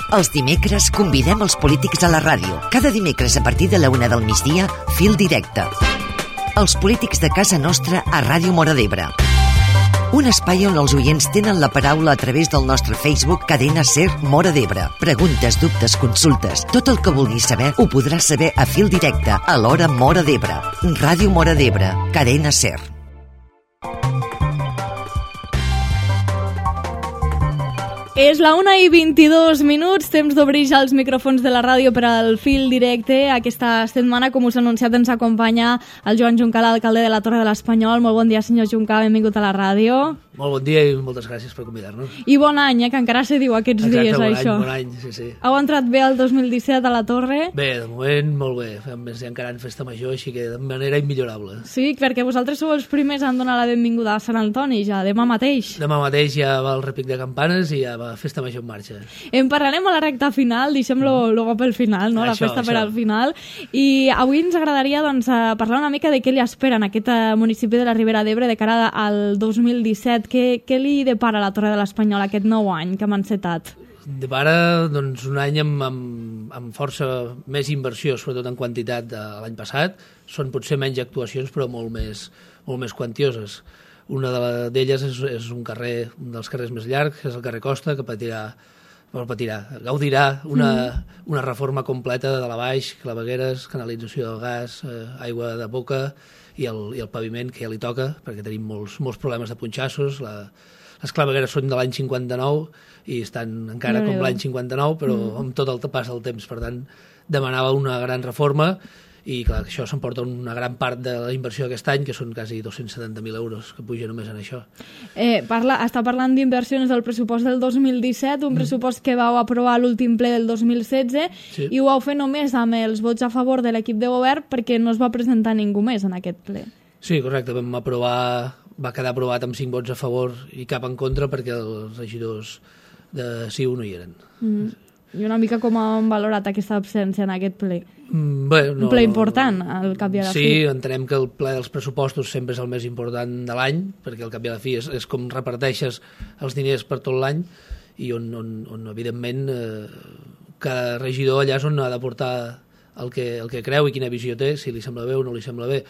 Els dimecres convidem els polítics a la ràdio. Cada dimecres a partir de la 1 del migdia, Fil Directe. Els polítics de casa nostra a Ràdio Móra d'Ebre. Un espai on els oients tenen la paraula a través del nostre Facebook Cadena Ser Móra d'Ebre. Preguntes, dubtes, consultes. Tot el que vulguis saber ho podràs saber a Fil Directe a l'hora Móra d'Ebre. Ràdio Móra d'Ebre. Cadena Ser. És la 1:22, temps d'obrir ja els micròfons de la ràdio per al Fil Directe. Aquesta setmana, com us he anunciat, ens acompanya el Joan Juncà, l'alcalde de la Torre de l'Espanyol. Molt bon dia, senyor Juncà, benvingut a la ràdio. Molt bon dia i moltes gràcies per convidar-nos. I bon any, que encara se diu aquests dies, això. Bon any, sí. Heu entrat bé el 2017 a la Torre? Bé, de moment, molt bé. A més, ja encara en festa major, així que de manera immillorable. Sí, perquè vosaltres sou els primers a donar la benvinguda a Sant Antoni, ja, demà mateix. Demà mateix ja va el repic de campanes i ja va festa major en marxa. En parlarem a la recta final, deixem-lo luego pel final, no? La festa per al final. I avui ens agradaria doncs, parlar una mica de què li espera en aquest municipi de la Ribera d'Ebre de cara al 2017. Què li depara a la Torre de l'Espanyol aquest nou any que hem encetat? Depara doncs, un any amb força més inversió, sobretot en quantitat de l'any passat. Són potser menys actuacions, però molt més quantioses. Una d'elles és un dels carrers més llargs, que és el carrer Costa, que gaudirà una reforma completa de la baix, clavegueres, canalització del gas, aigua de boca i el paviment, que ja li toca, perquè tenim molts problemes de punxassos. Les clavegueres són de l'any 59 i estan encara com l'any 59, però amb tot el pas del temps. Per tant, demanava una gran reforma i clar, això s'emporta una gran part de la inversió d'aquest any, que són quasi 270.000 euros que puja només en això. Està parlant d'inversions del pressupost del 2017, un pressupost que vau aprovar a l'últim ple del 2016, sí. I ho vau fer només amb els vots a favor de l'equip de govern perquè no es va presentar ningú més en aquest ple. Sí, correcte, va quedar aprovat amb 5 vots a favor i cap en contra perquè els regidors de CiU no hi eren. I una mica com han valorat aquesta absència en aquest ple? Un ple important, al cap i a la fi. Sí, entenem que el ple dels pressupostos sempre és el més important de l'any, perquè al cap i a la fi és com reparteixes els diners per tot l'any i on evidentment, cada regidor allà és on ha d'aportar el que creu i quina visió té, si li sembla bé o no li sembla bé.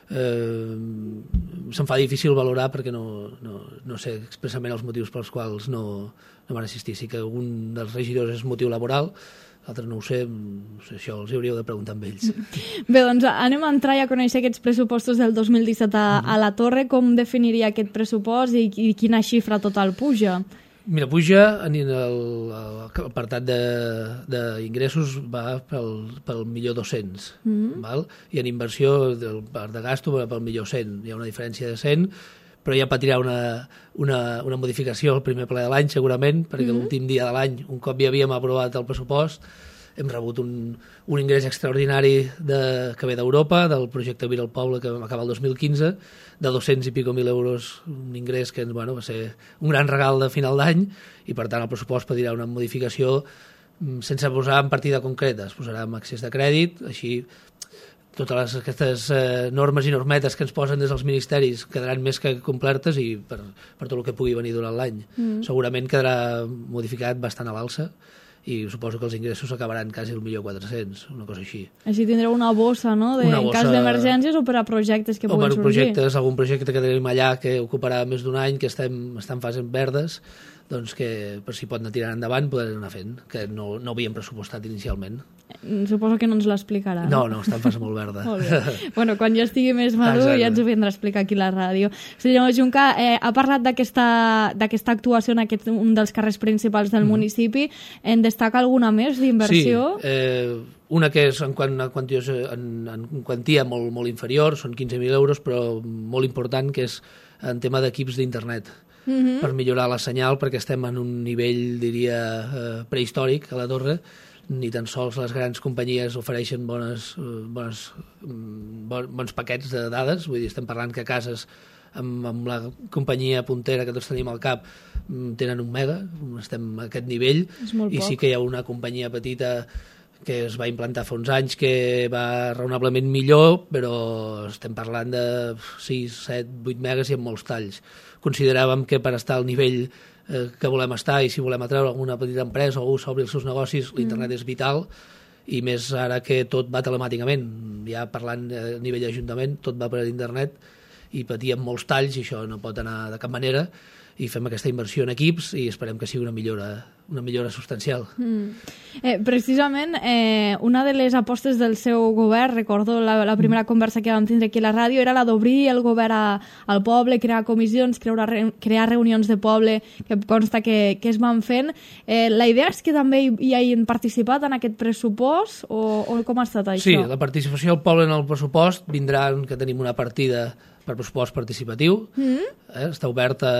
Se'm fa difícil valorar perquè no sé expressament els motius pels quals no van assistir. Sí que algun dels regidors és motiu laboral, l'altre no ho sé, això els hauríeu de preguntar amb ells. Bé, doncs anem a entrar i a conèixer aquests pressupostos del 2017 a la Torre. Com definiria aquest pressupost i quina xifra total puja? Mira, puja en l'apartat d'ingressos va pel 1.200.000, val? I en inversió del part de gasto va pel 1.100.000. Hi ha una diferència de 100, però ja patirà una modificació al primer ple de l'any, segurament, perquè l'últim dia de l'any, un cop ja havíem aprovat el pressupost, hem rebut un ingrés extraordinari que ve d'Europa, del projecte Vila al Poble, que vam acabar el 2015, de 200 i pico mil euros, un ingrés que va ser un gran regal de final d'any, i per tant el pressupost patirà una modificació sense posar en partida concreta. Es posarà en accés de crèdit, així totes aquestes normes i normetes que ens posen des dels ministeris quedaran més que complertes i per tot el que pugui venir durant l'any. Segurament quedarà modificat bastant a l'alça i suposo que els ingressos acabaran quasi el 1.400.000, una cosa així. Així tindreu una bossa, no?, en cas d'emergències o per a projectes que puguin sorgir. O per algun projecte que tenim allà que ocuparà més d'un any, que està en fases verdes, doncs que per si pot anar tirant endavant poder anar fent, que no havíem pressupostat inicialment. Suposo que no ens l'explicarà. No, està en fase molt verda. Molt bé. Bueno, quan ja estigui més madur ja ens ho vindrà a explicar aquí a la ràdio. Senyor Juncà, ha parlat d'aquesta actuació en un dels carrers principals del municipi. En destaca alguna més d'inversió? Sí, una que és en quantia molt inferior, són 15.000 euros, però molt important, que és en tema d'equips d'internet. Per millorar la senyal, perquè estem en un nivell, diria, prehistòric a la Torre. Ni tan sols les grans companyies ofereixen bons paquets de dades. Vull dir, estem parlant que cases amb la companyia puntera que tots tenim al cap tenen 1 mega, estem a aquest nivell, i sí que hi ha una companyia petita que es va implantar fa uns anys, que va raonablement millor, però estem parlant de 6, 7, 8 megas i amb molts talls. Consideràvem que per estar al nivell que volem estar i si volem atreure alguna petita empresa o algú s'obri els seus negocis, l'internet és vital, i més ara que tot va telemàticament. Ja parlant a nivell d'ajuntament, tot va per internet i patíem molts talls i això no pot anar de cap manera, i fem aquesta inversió en equips i esperem que sigui una millora substancial. Precisament, una de les apostes del seu govern, recordo la primera conversa que vam tindre aquí a la ràdio, era la d'obrir el govern al poble, crear comissions, crear reunions de poble, que consta que es van fent. La idea és que també hi hagin participat en aquest pressupost o com ha estat això? Sí, la participació del poble en el pressupost vindrà que tenim una partida per pressupost participatiu, està oberta,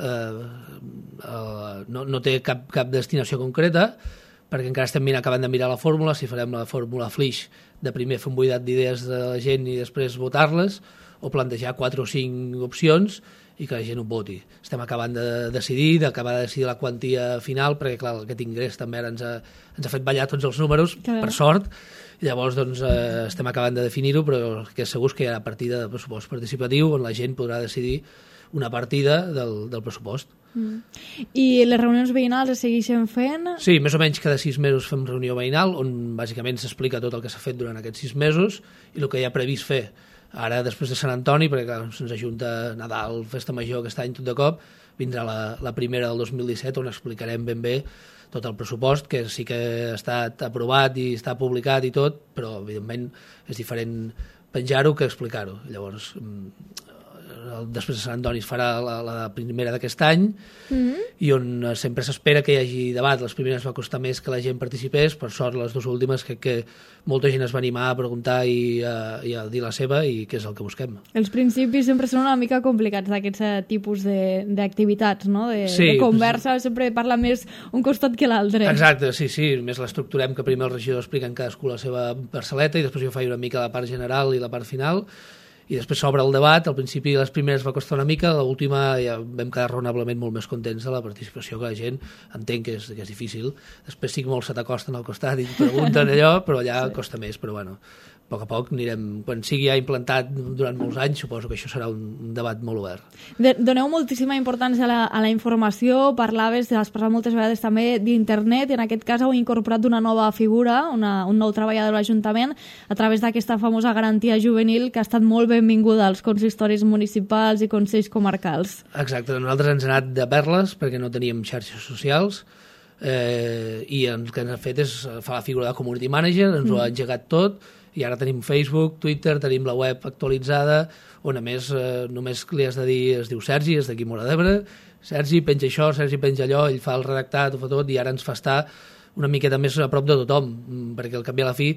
no té cap destinació concreta, perquè encara estem acabant de mirar la fórmula, si farem la fórmula Flix, de primer fer un buidat d'idees de la gent i després votar-les, o plantejar 4 o 5 opcions i que la gent ho voti. Estem acabant de decidir, d'acabar de decidir la quantia final, perquè clar, aquest ingrés també ara ens ha fet ballar tots els números, per sort, i llavors doncs, estem acabant de definir-ho, però el que és segur és que hi ha partida de pressupost participatiu on la gent podrà decidir una partida del pressupost. I les reunions veïnals es segueixen fent? Sí, més o menys cada 6 mesos fem reunió veïnal on bàsicament s'explica tot el que s'ha fet durant aquests 6 mesos i el que hi ha previst fer. Ara, després de Sant Antoni, perquè clar, se'ns ajunta Nadal, Festa Major, aquest any tot de cop, vindrà la primera del 2017 on explicarem ben bé tot el pressupost, que sí que ha estat aprovat i està publicat i tot, però evidentment és diferent penjar-ho que explicar-ho. Llavors, després de Sant Antoni es farà la primera d'aquest any i on sempre s'espera que hi hagi debat. Les primeres va costar més que la gent participés, per sort les dues últimes crec que molta gent es va animar a preguntar i a dir la seva i què és el que busquem. Els principis sempre són una mica complicats d'aquests tipus d'activitats, no? De conversa, sempre parla més un costat que l'altre. Exacte, sí, més l'estructurem que primer el regidor explica en cadascú la seva parcel·leta i després jo faig una mica la part general i la part final i després s'obre el debat. Al principi les primeres va costar una mica, l'última ja vam quedar raonablement molt més contents de la participació, que la gent entén que és difícil. Després sí que molts se t'acosten al costat i pregunten allò, però allà costa més, però bueno, a poc a poc anirem, quan sigui ja implantat durant molts anys, suposo que això serà un debat molt obert. Doneu moltíssima importància a la informació, has parlat moltes vegades també d'internet, i en aquest cas heu incorporat una nova figura, un nou treballador de l'Ajuntament, a través d'aquesta famosa garantia juvenil que ha estat molt benvinguda als consistoris municipals i consells comarcals. Exacte, nosaltres ens hem anat de perles perquè no teníem xarxes socials i el que ens ha fet és fer la figura de community manager, ens ho ha engegat tot i ara tenim Facebook, Twitter, tenim la web actualitzada on a més només li has de dir, es diu Sergi, és d'aquí Móra d'Ebre, Sergi penja això, Sergi penja allò, ell fa el redactat, ho fa tot i ara ens fa estar una miqueta més a prop de tothom, perquè al cap i a la fi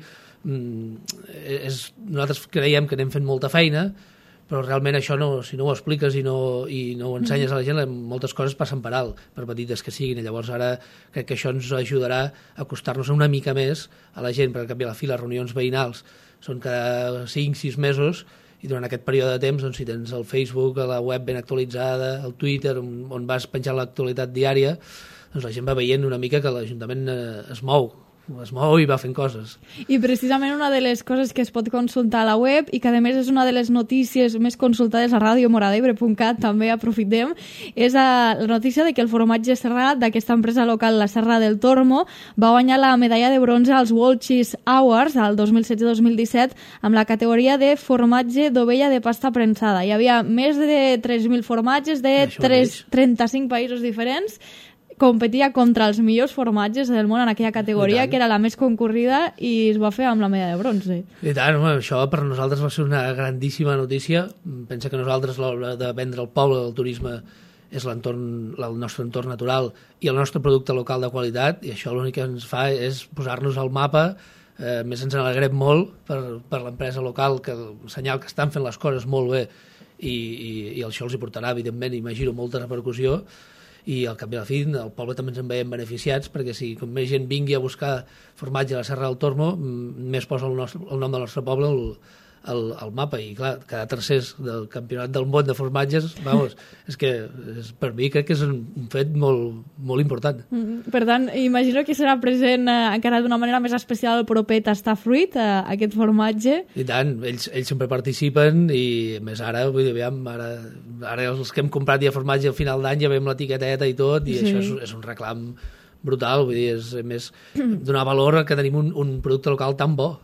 nosaltres creiem que anem fent molta feina, però realment això si no ho expliques i no ho ensenyes a la gent, moltes coses passen per alt, per petites que siguin, i llavors ara crec que això ens ajudarà a acostar-nos una mica més a la gent, perquè al cap i a la fi les reunions veïnals són cada 5-6 mesos i durant aquest període de temps, doncs, si tens el Facebook, la web ben actualitzada, el Twitter, on vas penjant l'actualitat diària, doncs la gent va veient una mica que l'Ajuntament es mou i va fent coses. I precisament una de les coses que es pot consultar a la web i que a més és una de les notícies més consultades a radiomoradebre.cat, també aprofitem, és la notícia de que el formatge serrat d'aquesta empresa local, la Serra del Tormo, va guanyar la medalla de bronze als World Cheese Awards al 2016-2017 amb la categoria de formatge d'ovella de pasta prensada. Hi havia més de 3.000 formatges de 35 països diferents. Competia contra els millors formatges del món en aquella categoria, que era la més concorrida, i es va fer amb la medalla de bronze. I tant, això per nosaltres va ser una grandíssima notícia. Pensa que nosaltres, a l'hora de vendre el poble, el turisme és el nostre entorn natural i el nostre producte local de qualitat, i això l'únic que ens fa és posar-nos al mapa. Més ens alegrem molt per l'empresa local, que el senyal que estan fent les coses molt bé, i això els hi portarà, evidentment, imagino, molta repercussió, i al cap i a la fi el poble també ens en veiem beneficiats, perquè si com més gent vingui a buscar formatge a la Serra del Tormo, més posa el nom del nostre poble el mapa, i clar, cada tercers del campionat del món de formatges, vamos, és que per mi crec que és un fet molt important. Per tant, imagino que serà present encara d'una manera més especial el proper tastar fruit, aquest formatge. I tant, ells sempre participen, i més ara, vull dir, aviam, ara els que hem comprat ja formatge al final d'any ja veiem l'etiqueteta i tot, i això és un reclam brutal, vull dir, és més donar valor que tenim un producte local tan bo.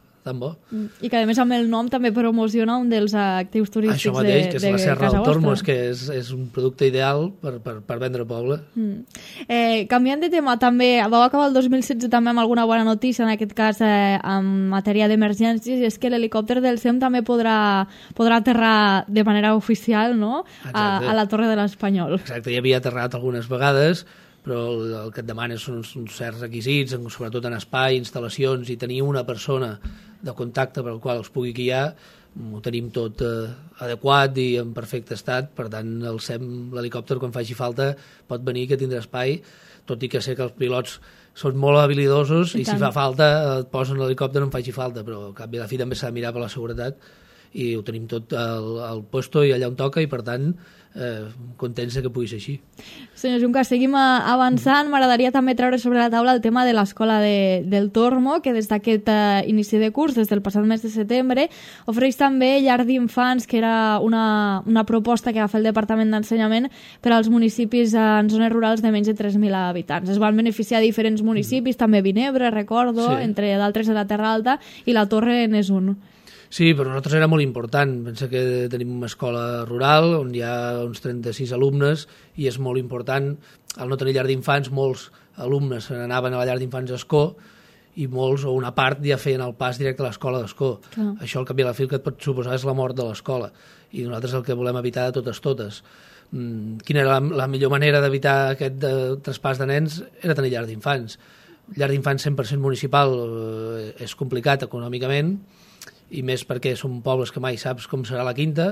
I que a més amb el nom també promociona un dels actius turístics això mateix, que és la Serra del Tormo, que és un producte ideal per vendre al poble. Canviant de tema, també vau acabar el 2016 també amb alguna bona notícia, en aquest cas en matèria d'emergències, i és que l'helicòpter del SEM també podrà aterrar de manera oficial, no? A la Torre de l'Espanyol. Exacte, ja havia aterrat algunes vegades, però el que et demana són uns certs requisits, sobretot en espai, instal·lacions, i tenir una persona de contacte per al qual els pugui guiar. Ho tenim tot adequat i en perfecte estat, per tant el SEM, l'helicòpter, quan faci falta pot venir, que tindrà espai, tot i que sé que els pilots són molt habilidosos i si fa falta et posen l'helicòpter, no en faci falta, però al cap i a la fi també s'ha de mirar per la seguretat, i ho tenim tot al puesto i allà on toca, i per tant contents que pugui ser així. Senyor Junca, seguim avançant. M'agradaria també treure sobre la taula el tema de l'escola del Tormo, que des d'aquest inici de curs, des del passat mes de setembre, ofereix també llar d'infants, que era una proposta que va fer el Departament d'Ensenyament per als municipis en zones rurals de menys de 3.000 habitants. Es van beneficiar diferents municipis, també Vinebre, recordo, entre d'altres de la Terra Alta, i la Torre n'és un. Sí, per nosaltres era molt important. Pensa que tenim una escola rural on hi ha uns 36 alumnes i és molt important. Al no tenir llar d'infants, molts alumnes se n'anaven a la llar d'infants a Escó i molts, o una part, ja feien el pas directe a l'escola d'Escó. Això, al cap i a la fi, que et pot suposar és la mort de l'escola. I nosaltres el que volem evitar de totes. Quina era la millor manera d'evitar aquest traspàs de nens? Era tenir llar d'infants. Llar d'infants 100% municipal és complicat econòmicament, i més perquè són pobles que mai saps com serà la quinta,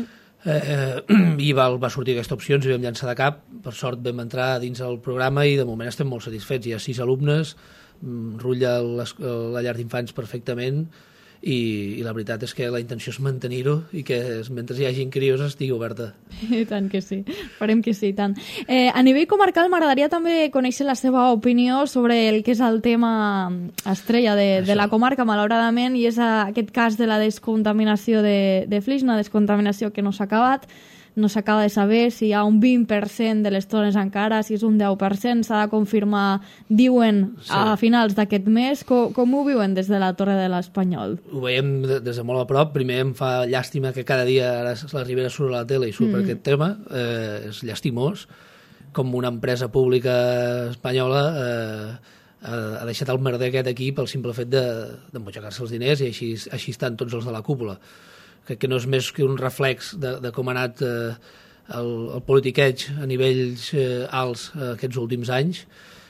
i va sortir aquesta opció, ens hi vam llançar de cap, per sort vam entrar dins el programa i de moment estem molt satisfets. Hi ha 6 alumnes, rutlla la llar d'infants perfectament, i la veritat és que la intenció és mantenir-ho i que mentre hi hagi crios estigui oberta. I tant que sí, farem que sí, tant. A nivell comarcal m'agradaria també conèixer la seva opinió sobre el que és el tema estrella de la comarca, malauradament, i és aquest cas de la descontaminació de Flix, una descontaminació que no s'ha acabat. No s'acaba de saber si hi ha un 20% de les tones encara, si és un 10%, s'ha de confirmar, diuen, a finals d'aquest mes. Com ho viuen des de la Torre de l'Espanyol? Ho veiem des de molt a prop. Primer em fa llàstima que cada dia la Ribera surt a la tele i surt per aquest tema. És llastimós com una empresa pública espanyola ha deixat el merder aquest aquí pel simple fet d'embutxacar-se els diners, i així estan tots els de la cúpula. Que no és més que un reflex de com ha anat el politiqueig a nivells alts aquests últims anys,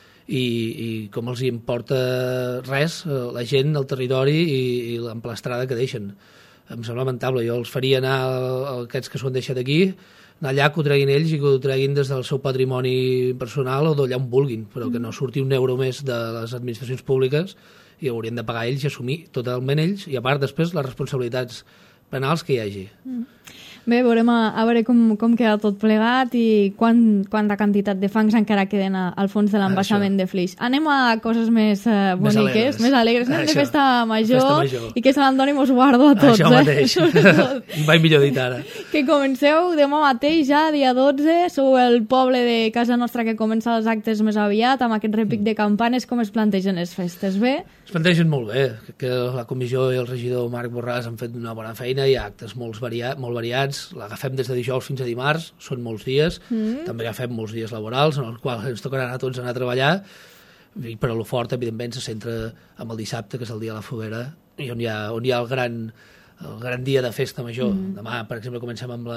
i com els hi importa res la gent, el territori i l'emplastrada que deixen. Em sembla lamentable. Jo els faria anar aquests que s'ho han deixat aquí, anar allà, que ho treguin ells i que ho treguin des del seu patrimoni personal o d'allà on vulguin, però que no surti un euro més de les administracions públiques, i haurien de pagar ells i assumir totalment ells, i a part després les responsabilitats penals que hi hagi. Bé, veurem a veure com queda tot plegat i quanta quantitat de fangs encara queden al fons de l'embassament de Flix. Anem a coses més boniques, més alegres. Anem de festa major i que Sant Antoni mos guardo a tots. Això mateix. Mai millor dit ara. Que comenceu demà mateix, ja, dia 12. Sou el poble de casa nostra que comença els actes més aviat, amb aquest repic de campanes. Com es plantegen les festes? Bé? Es plantegen molt bé. Que la comissió i el regidor Marc Borràs han fet una bona feina. Hi ha actes molt variats. L'agafem des de dijous fins a dimarts, són molts dies. També agafem molts dies laborals en els quals ens tocarà a tots anar a treballar, però el fort, evidentment, se centra amb el dissabte, que és el dia de la foguera, i on hi ha el gran dia de festa major. Demà, per exemple, comencem amb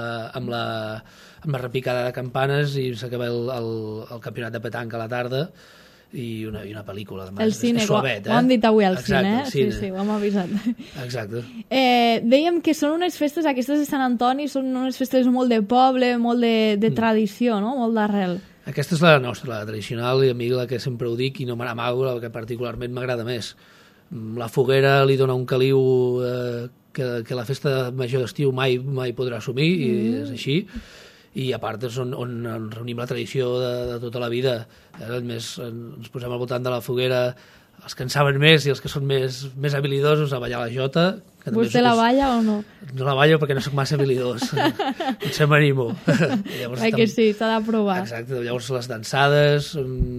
la repicada de campanes i s'acaba el campionat de petanca a la tarda, i una pel·lícula. El cine, ho hem dit avui al cine, sí, ho hem avisat. Exacte. Dèiem que són unes festes, aquestes de Sant Antoni, són unes festes molt de poble, molt de tradició, no? Molt d'arrel. Aquesta és la nostra, la tradicional, i a mi la que sempre ho dic i no me n'amago, la que particularment m'agrada més. La foguera li dona un caliu que la festa major d'estiu mai podrà assumir, i és així. I a part és on reunim la tradició de tota la vida. Ens posem al voltant de la foguera, els que en saben més i els que són més habilidosos a ballar la jota. Vostè la balla o no? No la ballo perquè no soc massa habilidós. Potser m'animo. Que sí, s'ha de provar. Exacte, llavors les dansades,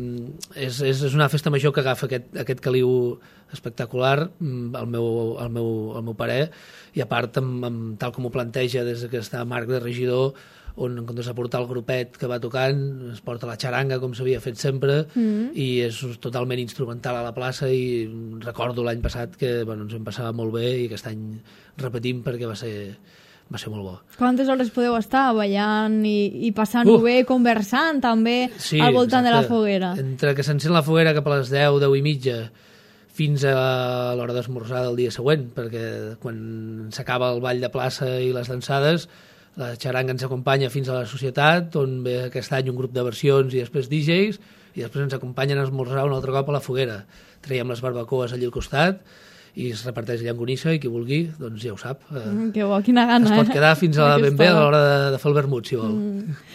és una festa major que agafa aquest caliu espectacular, al meu parer, i a part, tal com ho planteja des que està Marc de regidor, on en comptes de portar el grupet que va tocant es porta la xaranga com s'havia fet sempre, i és totalment instrumental a la plaça, i recordo l'any passat que ens vam passar molt bé, i aquest any repetim perquè va ser molt bo. Quantes hores podeu estar ballant i passant-ho bé, conversant també al voltant de la foguera? Entre que s'encén la foguera cap a les 10, 10 i mitja, fins a l'hora d'esmorzar del dia següent, perquè quan s'acaba el ball de plaça i les dansades, la xaranga ens acompanya fins a la societat, on ve aquest any un grup de versions i després DJs, i després ens acompanyen a esmorzar un altre cop a la foguera. Traiem les barbacoes allí al costat i es reparteix llonganissa, i qui vulgui, doncs ja ho sap. Que bo, quina gana. Es pot quedar fins a ben bé a l'hora de fer el vermut, si vol.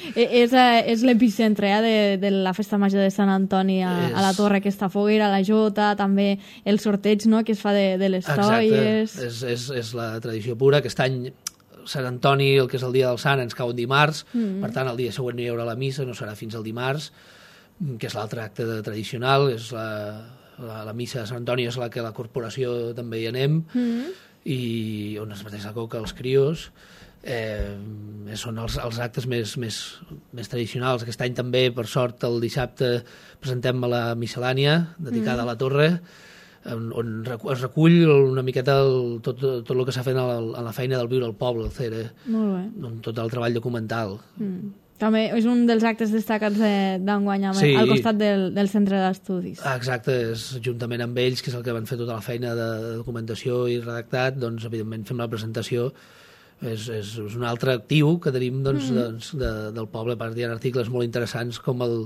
És l'epicentre de la festa major de Sant Antoni a la Torre, aquesta foguera, la jota, també el sorteig que es fa de les toies. Exacte, és la tradició pura. Aquest any Sant Antoni, el que és el dia del Sant, ens cau un dimarts, per tant el dia següent no hi haurà la missa, no serà fins al dimarts, que és l'altre acte tradicional, és la missa de Sant Antoni, és la que la corporació també hi anem, i on es mateix la coca als crios. Són els actes més tradicionals. Aquest any també, per sort, el dissabte presentem la miscel·lània dedicada a la Torre, on es recull una miqueta tot el que s'ha fet en la feina del viure al poble, el CERE, tot el treball documental. També és un dels actes destacats d'enguany al costat del centre d'estudis. Exacte, juntament amb ells, que és el que van fer tota la feina de documentació i redactat, doncs evidentment fem la presentació. És un altre actiu que tenim del poble. A part, hi ha articles molt interessants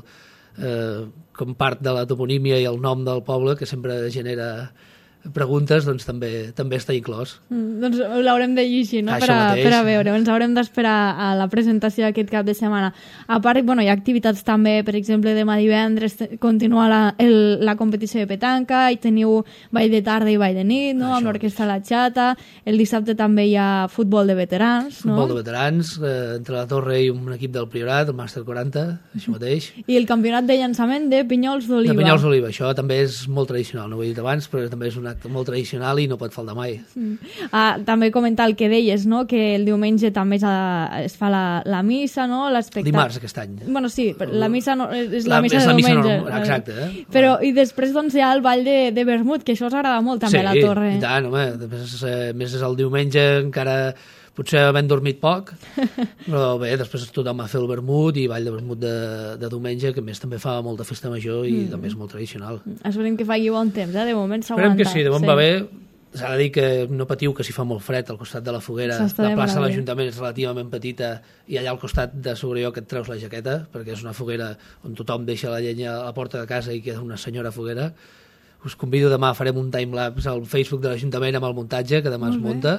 com part de la toponímia i el nom del poble, que sempre genera preguntes, doncs també està inclòs. Doncs l'haurem de llegir, no? Per a veure, ens haurem d'esperar a la presentació aquest cap de setmana. A part, hi ha activitats també, per exemple, demà divendres continua la competició de petanca, i teniu ball de tarda i ball de nit, no? Amb l'orquestra La Xata. El dissabte també hi ha futbol de veterans, no? Futbol de veterans, entre la Torre i un equip del Priorat, el Màster 40, això mateix. I el campionat de llançament de Pinyols d'Oliva. De Pinyols d'Oliva, això també és molt tradicional, no ho he dit abans, però també és un acte molt tradicional i no pot faltar mai. També comentar el que deies, no? Que el diumenge també es fa la missa, no? Dimarts aquest any. Bueno, sí, la missa és la missa de diumenge. Exacte. Però i després hi ha el ball de vermut, que això us agrada molt també a la Torre. Sí, i tant, home. Més és el diumenge, encara potser havent dormit poc, però bé, després tothom a fer el vermut i ball de vermut de diumenge, que a més també fa molta festa major i també és molt tradicional. Esperem que faci bon temps, de moment s'aguanta. Esperem que sí, de moment va bé. S'ha de dir que no patiu que si fa molt fred al costat de la foguera. La plaça de l'Ajuntament és relativament petita, i allà al costat de sobre jo que et treus la jaqueta, perquè és una foguera on tothom deixa la llenya a la porta de casa i queda una senyora foguera. Us convido, demà farem un timelapse al Facebook de l'Ajuntament amb el muntatge, que demà es munta,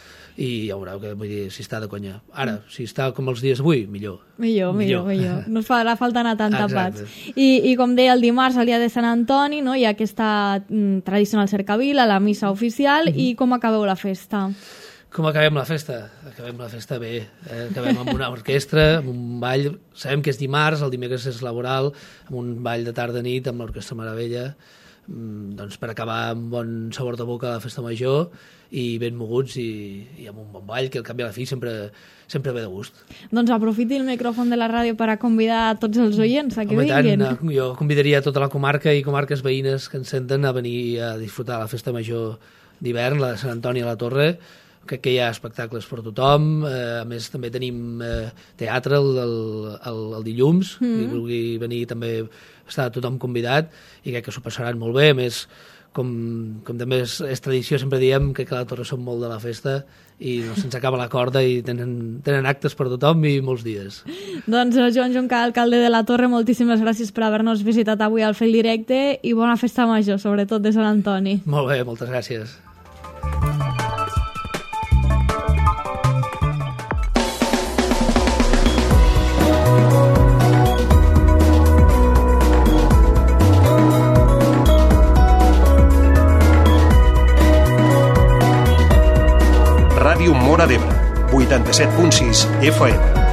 i ja veureu que, vull dir, si està de conya. Ara, si està com els dies d'avui, millor. Millor. No us farà falta anar tan tapats. I com deia, el dimarts, el dia de Sant Antoni, no? Hi ha aquesta tradicional cercavila, la missa oficial, i com acabeu la festa? Com acabem la festa? Acabem la festa bé. Acabem amb una orquestra, amb un ball. Sabem que és dimarts, el dimecres és laboral, amb un ball de tarda-nit amb l'Orquestra Meravella, doncs per acabar amb bon sabor de boca a la festa major, i ben moguts i amb un bon ball, que al cap i a la fi sempre ve de gust. Doncs aprofiti el micròfon de la ràdio per a convidar a tots els oients a que vinguin. Jo convidaria tota la comarca i comarques veïnes que ens senten a venir a disfrutar la festa major d'hivern, la de Sant Antoni a la Torre. Crec que hi ha espectacles per tothom. A més, també tenim teatre el dilluns, qui vulgui venir també està tothom convidat, i crec que s'ho passaran molt bé. A més, com també és tradició, sempre diem que a la Torre som molt de la festa i no se'ns acaba la corda, i tenen actes per tothom i molts dies. Doncs Joan Juncà, alcalde de la Torre, moltíssimes gràcies per haver-nos visitat avui al Fil Directe, i bona festa major, sobretot de Sant Antoni. Molt bé, moltes gràcies. Ràdio Móra d'Ebre, 87.6 FM.